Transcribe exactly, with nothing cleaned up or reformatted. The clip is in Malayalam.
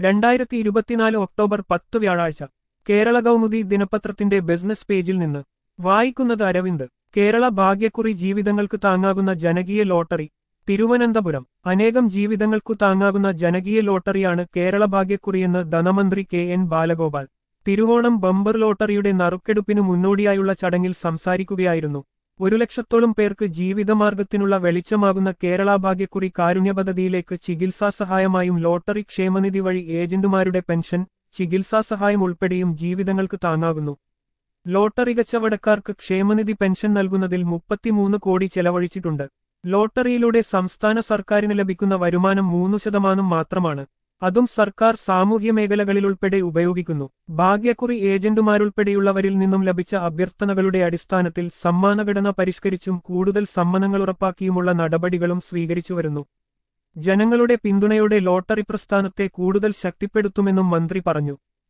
രണ്ടായിരത്തി ഇരുപത്തിനാല് ഒക്ടോബർ പത്ത് വ്യാഴാഴ്ച കേരള കൗമുദി ദിനപത്രത്തിന്റെ ബിസിനസ് പേജിൽ നിന്ന് വായിക്കുന്നത് അരവിന്ദ്. കേരള ഭാഗ്യക്കുറി ജീവിതങ്ങൾക്ക് താങ്ങാകുന്ന ജനകീയ ലോട്ടറി. തിരുവനന്തപുരം. അനേകം ജീവിതങ്ങൾക്കു താങ്ങാകുന്ന ജനകീയ ലോട്ടറിയാണ് കേരള ഭാഗ്യക്കുറിയെന്ന് ധനമന്ത്രി കെ എൻ ബാലഗോപാൽ തിരുവോണം ബമ്പർ ലോട്ടറിയുടെ നറുക്കെടുപ്പിനു മുന്നോടിയായുള്ള ചടങ്ങിൽ സംസാരിക്കുകയായിരുന്നു. ഒരു ലക്ഷത്തോളം പേർക്ക് ജീവിതമാർഗത്തിനുള്ള വെളിച്ചമാകുന്ന കേരള ഭാഗ്യക്കുറി കാരുണ്യ പദ്ധതിയിലേക്ക് ചികിത്സാ സഹായമായും ലോട്ടറി ക്ഷേമനിധി വഴി ഏജന്റുമാരുടെ പെൻഷൻ, ചികിത്സാ സഹായം ഉൾപ്പെടെയും ജീവിതങ്ങൾക്ക് താങ്ങാകുന്നു. ലോട്ടറി കച്ചവടക്കാർക്ക് ക്ഷേമനിധി പെൻഷൻ നൽകുന്നതിൽ മുപ്പത്തിമൂന്ന് കോടി ചെലവഴിച്ചിട്ടുണ്ട്. ലോട്ടറിയിലൂടെ സംസ്ഥാന സർക്കാരിന് ലഭിക്കുന്ന വരുമാനം മൂന്ന് ശതമാനം മാത്രമാണ്. അതും സർക്കാർ സാമൂഹ്യ മേഖലകളിലുൾപ്പെടെ ഉപയോഗിക്കുന്നു. ഭാഗ്യക്കുറി ഏജന്റുമാരുൾപ്പെടെയുള്ളവരിൽ നിന്നും ലഭിച്ച അഭ്യർത്ഥനകളുടെ അടിസ്ഥാനത്തിൽ സമ്മാനഘടന പരിഷ്കരിച്ചും കൂടുതൽ സമ്മാനങ്ങൾ ഉറപ്പാക്കിയുമുള്ള നടപടികളും സ്വീകരിച്ചുവരുന്നു. ജനങ്ങളുടെ പിന്തുണയോടെ ലോട്ടറി പ്രസ്ഥാനത്തെ കൂടുതൽ ശക്തിപ്പെടുത്തുമെന്നും മന്ത്രി പറഞ്ഞു.